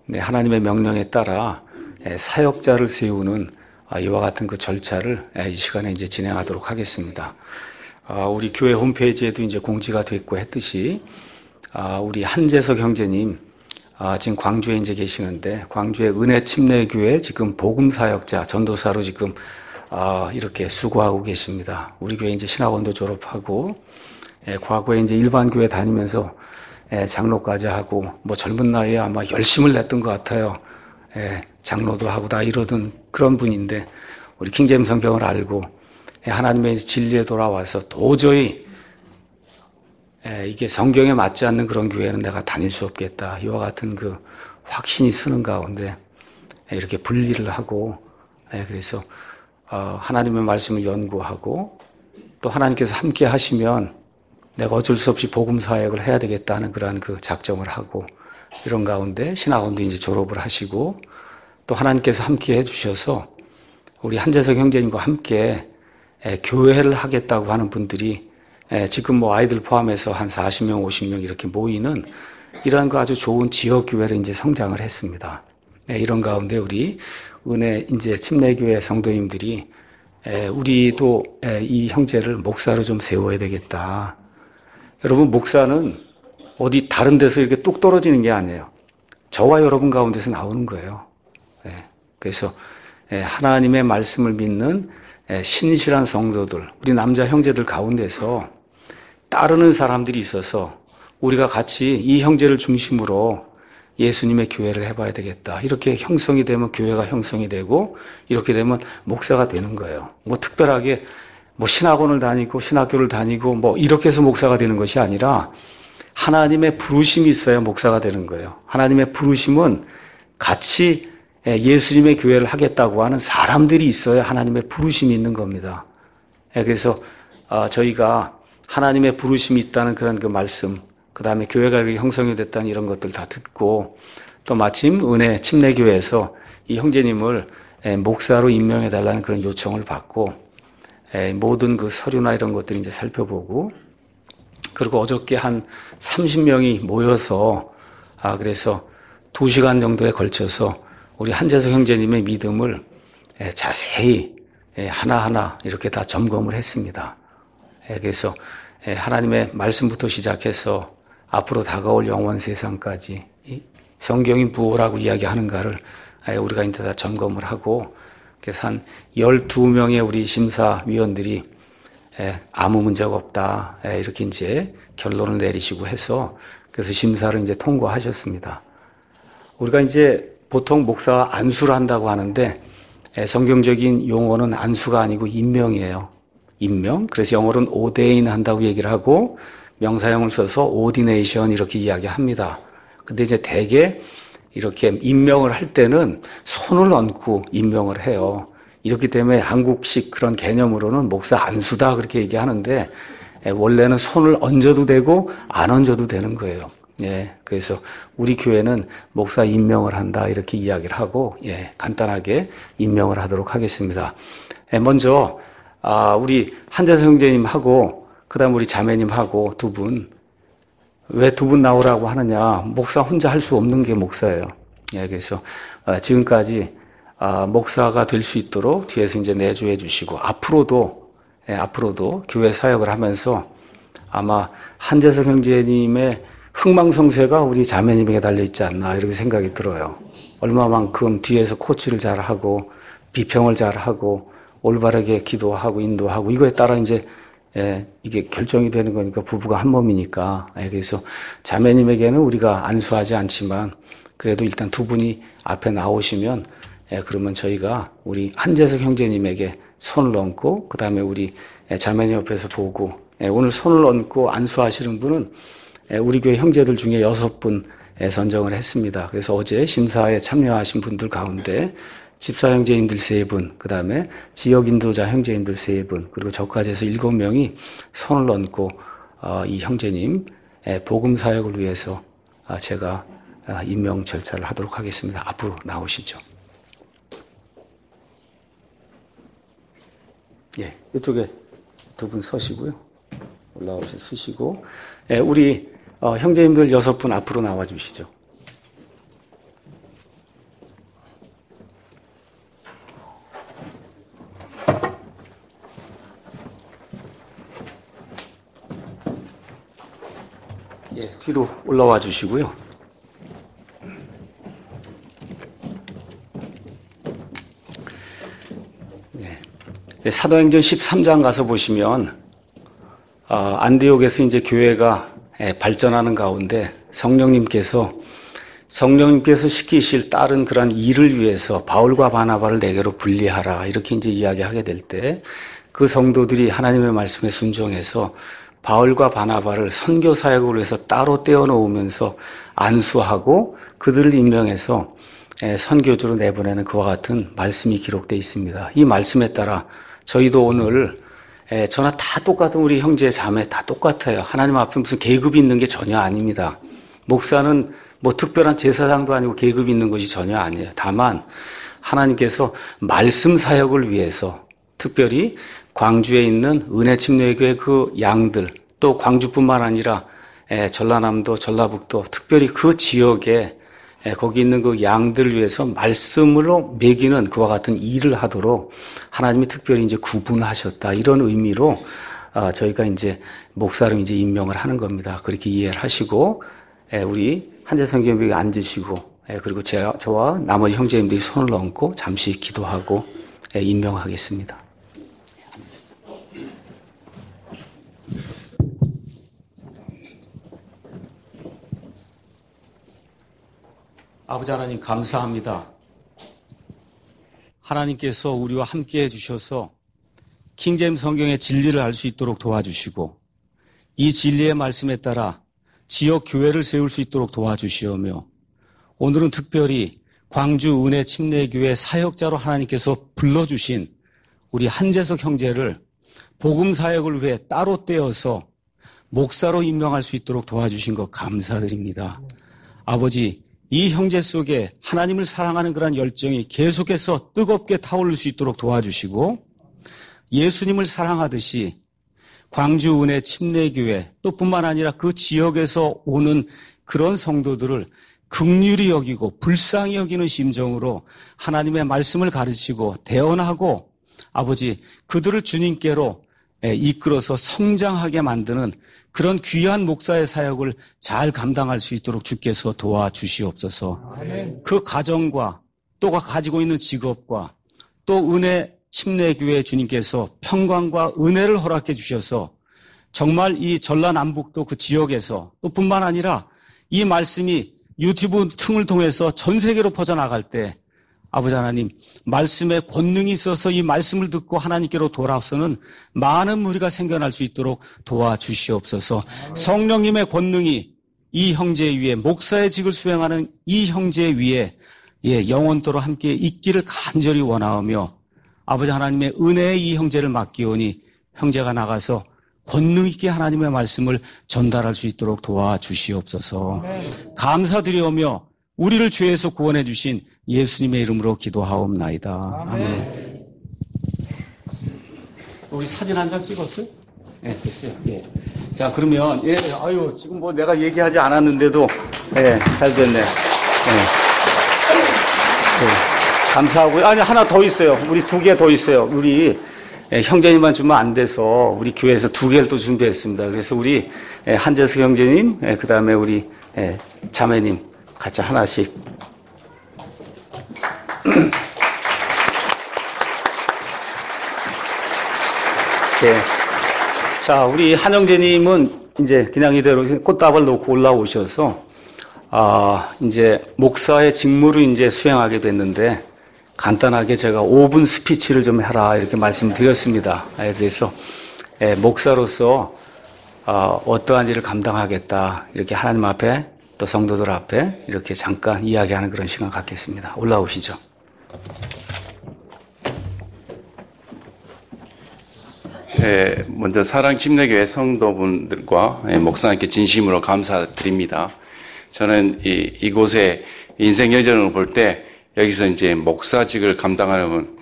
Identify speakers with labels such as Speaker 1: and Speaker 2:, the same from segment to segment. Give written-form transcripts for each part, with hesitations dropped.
Speaker 1: 네, 하나님의 명령에 따라 사역자를 세우는 이와 같은 그 절차를 이 시간에 이제 진행하도록 하겠습니다. 우리 교회 홈페이지에도 이제 공지가 됐고 했듯이 우리 한재석 형제님 지금 광주에 이제 계시는데 광주의 은혜 침례교회 지금 복음 사역자 전도사로 지금 이렇게 수고하고 계십니다. 우리 교회 이제 신학원도 졸업하고 과거에 이제 일반 교회 다니면서 장로까지 하고 뭐 젊은 나이에 아마 열심을 냈던 것 같아요. 장로도 하고 다 이러던 그런 분인데 우리 킹제임 성경을 알고 하나님의 진리에 돌아와서 도저히 이게 성경에 맞지 않는 그런 교회는 내가 다닐 수 없겠다. 이와 같은 그 확신이 쓰는 가운데 이렇게 분리를 하고 그래서 하나님의 말씀을 연구하고 또 하나님께서 함께 하시면 내가 어쩔 수 없이 복음 사역을 해야 되겠다는 그러한 그 작정을 하고 이런 가운데 신학원도 이제 졸업을 하시고 또 하나님께서 함께 해주셔서 우리 한재석 형제님과 함께 교회를 하겠다고 하는 분들이 지금 뭐 아이들 포함해서 한 40명, 50명 이렇게 모이는 이러한 그 아주 좋은 지역 교회를 이제 성장을 했습니다. 이런 가운데 우리 은혜 이제 침례교회 성도님들이 우리도 이 형제를 목사로 좀 세워야 되겠다. 여러분, 목사는 어디 다른 데서 이렇게 뚝 떨어지는 게 아니에요. 저와 여러분 가운데서 나오는 거예요. 그래서 하나님의 말씀을 믿는 신실한 성도들, 우리 남자 형제들 가운데서 따르는 사람들이 있어서 우리가 같이 이 형제를 중심으로 예수님의 교회를 해봐야 되겠다. 이렇게 형성이 되면 교회가 형성이 되고 이렇게 되면 목사가 되는 거예요. 뭐 특별하게 뭐 신학원을 다니고 신학교를 다니고 뭐 이렇게 해서 목사가 되는 것이 아니라 하나님의 부르심이 있어야 목사가 되는 거예요. 하나님의 부르심은 같이 예수님의 교회를 하겠다고 하는 사람들이 있어야 하나님의 부르심이 있는 겁니다. 그래서 저희가 하나님의 부르심이 있다는 그런 그 말씀, 그 다음에 교회가 이렇게 형성이 됐다는 이런 것들 다 듣고 또 마침 은혜 침례교회에서 이 형제님을 목사로 임명해 달라는 그런 요청을 받고 모든 그 서류나 이런 것들 이제 살펴보고 그리고 어저께 한 30명이 모여서 그래서 2시간 정도에 걸쳐서 우리 한재석 형제님의 믿음을 자세히 하나하나 이렇게 다 점검을 했습니다. 그래서 하나님의 말씀부터 시작해서 앞으로 다가올 영원 세상까지 성경이 무엇이라고 이야기하는가를 우리가 이제 다 점검을 하고 그래서 한 12명의 우리 심사위원들이 아무 문제가 없다 이렇게 이제 결론을 내리시고 해서 그래서 심사를 이제 통과하셨습니다. 우리가 이제 보통 목사가 안수를 한다고 하는데 성경적인 용어는 안수가 아니고 임명이에요. 임명. 그래서 영어로는 ordain 한다고 얘기를 하고 명사형을 써서 ordination 이렇게 이야기합니다. 근데 이제 대개 이렇게 임명을 할 때는 손을 얹고 임명을 해요. 이렇기 때문에 한국식 그런 개념으로는 목사 안수다 그렇게 얘기하는데 원래는 손을 얹어도 되고 안 얹어도 되는 거예요. 그래서 우리 교회는 목사 임명을 한다 이렇게 이야기를 하고 간단하게 임명을 하도록 하겠습니다. 먼저 우리 한재석 형제님하고 그다음 우리 자매님하고 두 분 왜 두 분 나오라고 하느냐? 목사 혼자 할 수 없는 게 목사예요. 그래서 지금까지 목사가 될 수 있도록 뒤에서 이제 내조해 주시고 앞으로도 교회 사역을 하면서 아마 한재석 형제님의 흥망성쇠가 우리 자매님에게 달려 있지 않나 이렇게 생각이 들어요. 얼마만큼 뒤에서 코치를 잘하고 비평을 잘하고 올바르게 기도하고 인도하고 이거에 따라 이제 이게 결정이 되는 거니까 부부가 한 몸이니까 그래서 자매님에게는 우리가 안수하지 않지만 그래도 일단 두 분이 앞에 나오시면 그러면 저희가 우리 한재석 형제님에게 손을 얹고 그 다음에 우리 자매님 옆에서 보고 오늘 손을 얹고 안수하시는 분은 우리 교회 형제들 중에 6분 선정을 했습니다. 그래서 어제 심사에 참여하신 분들 가운데 집사 형제인들 3분, 그 다음에 지역 인도자 형제인들 3분, 그리고 저까지 해서 7명이 손을 얹고 이 형제님 복음 사역을 위해서 제가 임명 절차를 하도록 하겠습니다. 앞으로 나오시죠. 이쪽에 두 분 서시고요. 올라오셔서 쓰시고 우리 형제님들 6분 앞으로 나와 주시죠. 뒤로 올라와 주시고요. 사도행전 13장 가서 보시면 안디옥에서 이제 교회가 발전하는 가운데 성령님께서 시키실 다른 그런 일을 위해서 바울과 바나바를 내게로 분리하라 이렇게 이제 이야기하게 될 때 그 성도들이 하나님의 말씀에 순종해서 바울과 바나바를 선교 사역을 위해서 따로 떼어 놓으면서 안수하고 그들을 임명해서 선교주로 내보내는 그와 같은 말씀이 기록되어 있습니다. 이 말씀에 따라 저희도 오늘 저나 다 똑같은 우리 형제 자매 다 똑같아요. 하나님 앞에 무슨 계급이 있는 게 전혀 아닙니다. 목사는 뭐 특별한 제사장도 아니고 계급이 있는 것이 전혀 아니에요. 다만 하나님께서 말씀 사역을 위해서 특별히 광주에 있는 은혜 침례교회 그 양들 또 광주뿐만 아니라 전라남도 전라북도 특별히 그 지역에 거기 있는 그 양들을 위해서 말씀으로 먹이는 그와 같은 일을 하도록 하나님이 특별히 이제 구분하셨다. 이런 의미로 저희가 이제 목사를 이제 임명을 하는 겁니다. 그렇게 이해를 하시고 우리 한재성 교육에 앉으시고 그리고 저와 나머지 형제님들이 손을 얹고 잠시 기도하고 임명하겠습니다. 아버지 하나님 감사합니다. 하나님께서 우리와 함께 해주셔서 킹제임스 성경의 진리를 알 수 있도록 도와주시고 이 진리의 말씀에 따라 지역 교회를 세울 수 있도록 도와주시오며 오늘은 특별히 광주 은혜 침례교회 사역자로 하나님께서 불러주신 우리 한재석 형제를 복음 사역을 위해 따로 떼어서 목사로 임명할 수 있도록 도와주신 것 감사드립니다. 아버지 이 형제 속에 하나님을 사랑하는 그런 열정이 계속해서 뜨겁게 타오를 수 있도록 도와주시고 예수님을 사랑하듯이 광주 은혜 침례교회 또 뿐만 아니라 그 지역에서 오는 그런 성도들을 긍휼히 여기고 불쌍히 여기는 심정으로 하나님의 말씀을 가르치고 대언하고 아버지 그들을 주님께로 이끌어서 성장하게 만드는 그런 귀한 목사의 사역을 잘 감당할 수 있도록 주께서 도와주시옵소서. 아멘. 그 가정과 또 가지고 있는 직업과 또 은혜 침례교회 주님께서 평강과 은혜를 허락해 주셔서 정말 이 전라남북도 그 지역에서 또 뿐만 아니라 이 말씀이 유튜브 틈을 통해서 전 세계로 퍼져나갈 때 아버지 하나님 말씀에 권능이 있어서 이 말씀을 듣고 하나님께로 돌아서는 많은 무리가 생겨날 수 있도록 도와주시옵소서. 성령님의 권능이 이 형제 위에 목사의 직을 수행하는 이 형제 위에 영원토록 함께 있기를 간절히 원하오며 아버지 하나님의 은혜의 이 형제를 맡기오니 형제가 나가서 권능 있게 하나님의 말씀을 전달할 수 있도록 도와주시옵소서. 감사드리오며 우리를 죄에서 구원해 주신 예수님의 이름으로 기도하옵나이다. 아멘. 우리 사진 한 장 찍었어요? 네, 됐어요. 예. 자, 그러면, 지금 뭐 내가 얘기하지 않았는데도, 잘 됐네. 감사하고요. 아니, 하나 더 있어요. 우리 2개 더 있어요. 우리, 형제님만 주면 안 돼서, 우리 교회에서 2개를 또 준비했습니다. 그래서 우리, 한재수 형제님, 그 다음에 우리, 자매님, 같이 하나씩. 네. 자, 우리 한영재님은 이제 그냥 이대로 꽃다발 놓고 올라오셔서, 이제 목사의 직무를 이제 수행하게 됐는데, 간단하게 제가 5분 스피치를 좀 해라, 이렇게 말씀드렸습니다. 그래서, 목사로서, 어떠한 일을 감당하겠다, 이렇게 하나님 앞에, 또 성도들 앞에 이렇게 잠깐 이야기하는 그런 시간 갖겠습니다. 올라오시죠.
Speaker 2: 먼저 사랑침례교회 성도분들과 목사님께 진심으로 감사드립니다. 저는 이곳에 인생 여정을 볼 때 여기서 이제 목사직을 감당하려면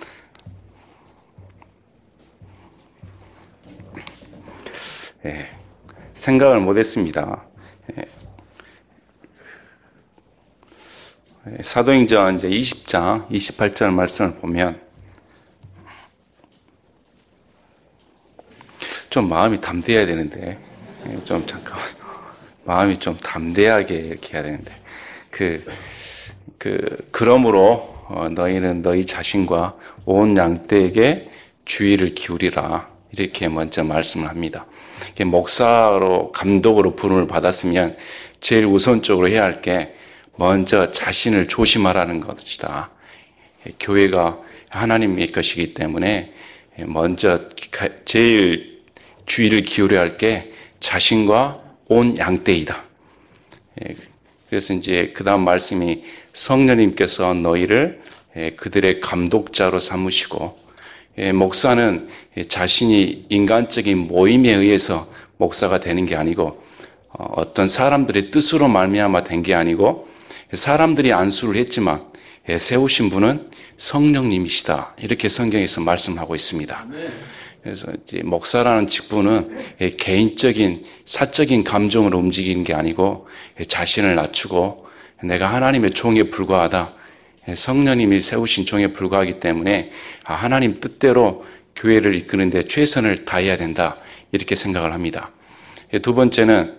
Speaker 2: 생각을 못했습니다. 사도행전 이제 20장 28절 말씀을 보면 좀 마음이 담대해야 되는데 좀 잠깐만 마음이 좀 담대하게 이렇게 해야 되는데, 그러므로 너희는 너희 자신과 온 양떼에게 주의를 기울이라. 이렇게 먼저 말씀을 합니다. 목사로, 감독으로 부름을 받았으면 제일 우선적으로 해야 할 게 먼저 자신을 조심하라는 것이다. 교회가 하나님의 것이기 때문에 먼저 제일 주의를 기울여야 할 게 자신과 온 양떼이다. 그래서 이제 그 다음 말씀이 성령님께서 너희를 그들의 감독자로 삼으시고, 목사는 자신이 인간적인 모임에 의해서 목사가 되는 게 아니고 어떤 사람들의 뜻으로 말미암아 된 게 아니고 사람들이 안수를 했지만 세우신 분은 성령님이시다. 이렇게 성경에서 말씀하고 있습니다. 그래서 이제 목사라는 직분은 개인적인 사적인 감정으로 움직이는 게 아니고 자신을 낮추고 내가 하나님의 종에 불과하다. 성령님이 세우신 종에 불과하기 때문에 하나님 뜻대로 교회를 이끄는데 최선을 다해야 된다. 이렇게 생각을 합니다. 두 번째는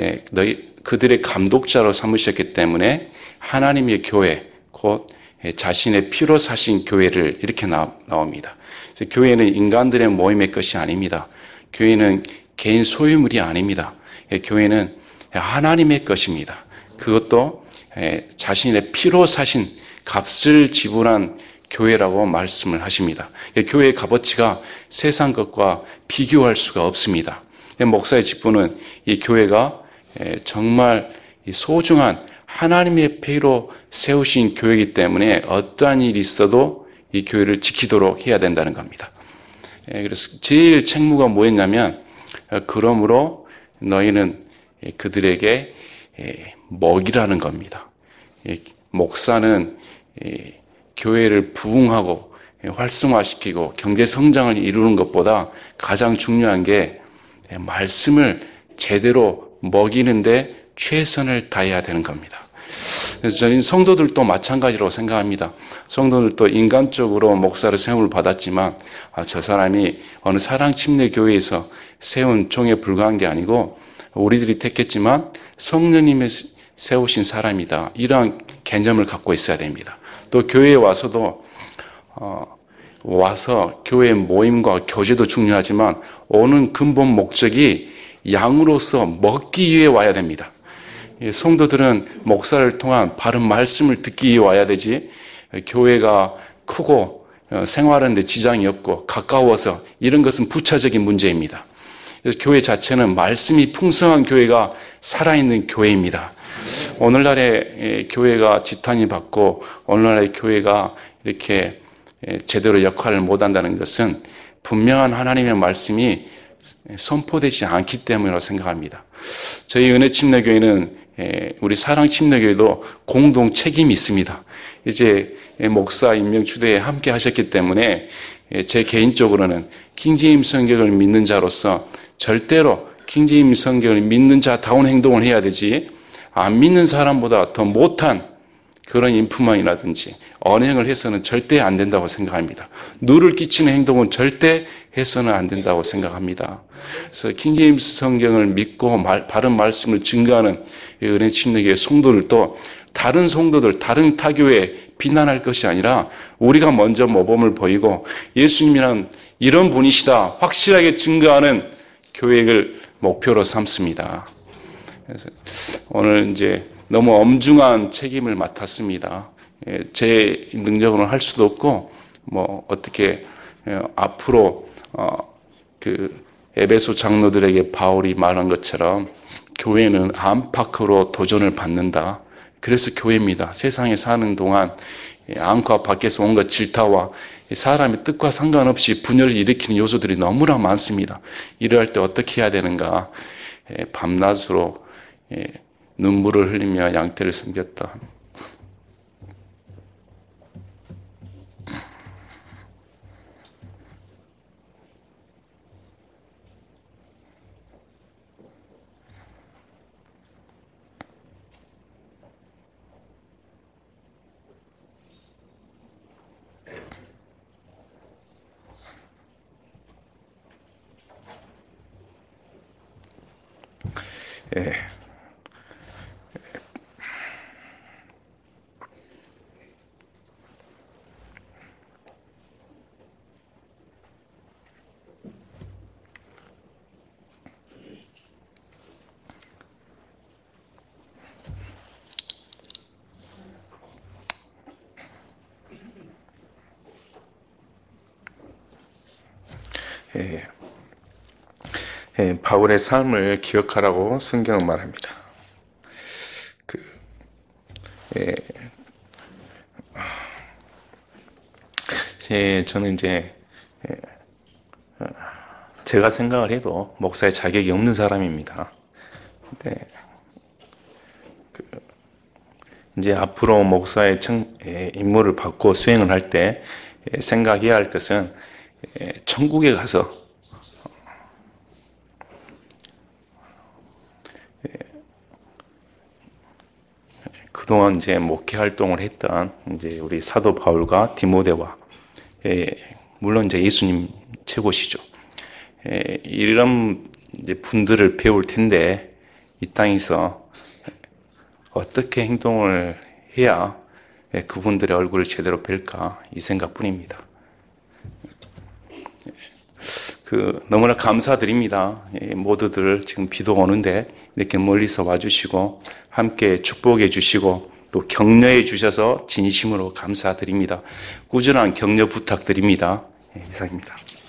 Speaker 2: 그들의 감독자로 삼으셨기 때문에 하나님의 교회, 곧 자신의 피로 사신 교회를 이렇게 나옵니다. 교회는 인간들의 모임의 것이 아닙니다. 교회는 개인 소유물이 아닙니다. 교회는 하나님의 것입니다. 그것도 자신의 피로 사신 값을 지불한 교회라고 말씀을 하십니다. 교회의 값어치가 세상 것과 비교할 수가 없습니다. 목사의 직분은 이 교회가 정말 소중한 하나님의 피로 세우신 교회이기 때문에 어떠한 일이 있어도 이 교회를 지키도록 해야 된다는 겁니다. 그래서 제일 책무가 뭐였냐면, 그러므로 너희는 그들에게 먹이라는 겁니다. 목사는 교회를 부흥하고 활성화시키고 경제 성장을 이루는 것보다 가장 중요한 게 말씀을 제대로 먹이는데 최선을 다해야 되는 겁니다. 그래서 저는 성도들도 마찬가지로 생각합니다. 성도들도 인간적으로 목사를 세움을 받았지만 저 사람이 어느 사랑침례교회에서 세운 종에 불과한 게 아니고 우리들이 택했지만 성령님이 세우신 사람이다. 이러한 개념을 갖고 있어야 됩니다. 또 교회에 와서도 와서 교회 모임과 교제도 중요하지만 오는 근본 목적이 양으로서 먹기 위해 와야 됩니다. 성도들은 목사를 통한 바른 말씀을 듣기 위해 와야 되지, 교회가 크고 생활하는 데 지장이 없고 가까워서 이런 것은 부차적인 문제입니다. 그래서 교회 자체는 말씀이 풍성한 교회가 살아있는 교회입니다. 오늘날의 교회가 지탄이 받고 오늘날의 교회가 이렇게 제대로 역할을 못한다는 것은 분명한 하나님의 말씀이 선포되지 않기 때문이라고 생각합니다. 저희 은혜침례교회는 우리 사랑침례교회도 공동 책임이 있습니다. 이제 목사 임명 추대에 함께 하셨기 때문에 제 개인적으로는 킹제임스 성경을 믿는 자로서 절대로 킹제임스 성경을 믿는 자다운 행동을 해야 되지, 안 믿는 사람보다 더 못한 그런 인품만이라든지 언행을 해서는 절대 안 된다고 생각합니다. 누를 끼치는 행동은 절대 해서는 안 된다고 생각합니다. 그래서 킹제임스 성경을 믿고 바른 말씀을 증거하는 은혜침례교회 성도들도 다른 성도들, 다른 타교에 비난할 것이 아니라 우리가 먼저 모범을 보이고 예수님이란 이런 분이시다 확실하게 증거하는 교회를 목표로 삼습니다. 그래서 오늘 이제 너무 엄중한 책임을 맡았습니다. 제 능력으로는 할 수도 없고, 어떻게 앞으로 에베소 장로들에게 바울이 말한 것처럼 교회는 안팎으로 도전을 받는다. 그래서 교회입니다. 세상에 사는 동안 안과 밖에서 온갖 질타와 사람의 뜻과 상관없이 분열을 일으키는 요소들이 너무나 많습니다. 이러할 때 어떻게 해야 되는가? 밤낮으로 눈물을 흘리며 양떼를 섬겼다.
Speaker 3: 바울의 삶을 기억하라고 성경은 말합니다. 저는 이제 제가 생각을 해도 목사의 자격이 없는 사람입니다. 근데 이제 앞으로 목사의 임무를 받고 수행을 할 때 생각해야 할 것은 천국에 가서 그동안 이제 목회 활동을 했던 이제 우리 사도 바울과 디모데와 물론 이제 예수님 최고시죠. 이런 이제 분들을 배울 텐데 이 땅에서 어떻게 행동을 해야 그분들의 얼굴을 제대로 뵐까 이 생각뿐입니다. 너무나 감사드립니다. 모두들 지금 비도 오는데 이렇게 멀리서 와주시고 함께 축복해 주시고 또 격려해 주셔서 진심으로 감사드립니다. 꾸준한 격려 부탁드립니다. 이상입니다.